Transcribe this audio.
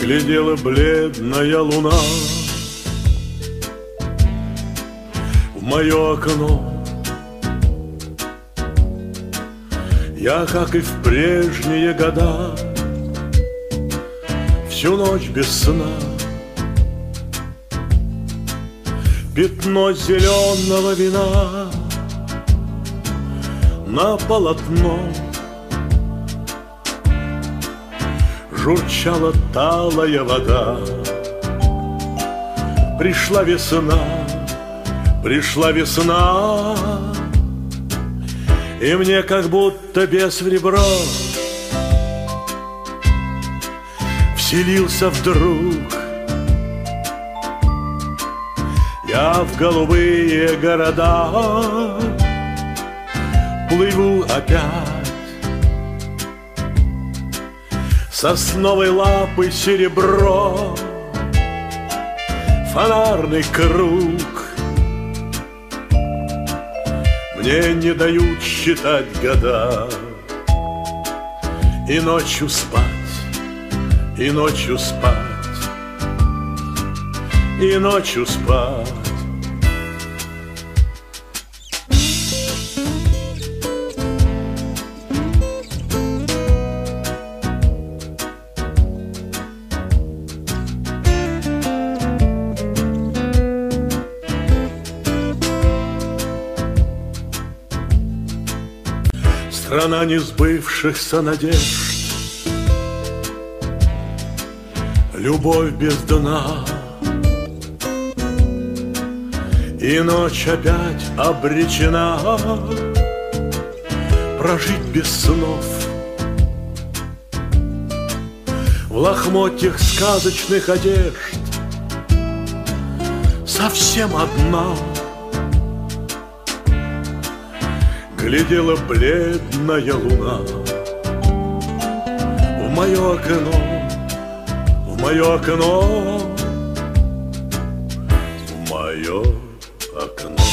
Глядела бледная луна в мое окно. Я, как и в прежние года, всю ночь без сна пятно зеленого вина на полотно. Журчала талая вода. Пришла весна, пришла весна, и мне как будто бес в ребро вселился вдруг. Я в голубые города плыву опять. Сосновой лапы серебро, фонарный круг. Мне не дают считать года и ночью спать, и ночью спать, и ночью спать. Страна несбывшихся надежд, любовь без дна, и ночь опять обречена прожить без снов в лохмотьях сказочных одежд, совсем одна. Глядела бледная луна в мое окно, в мое окно, в мое окно.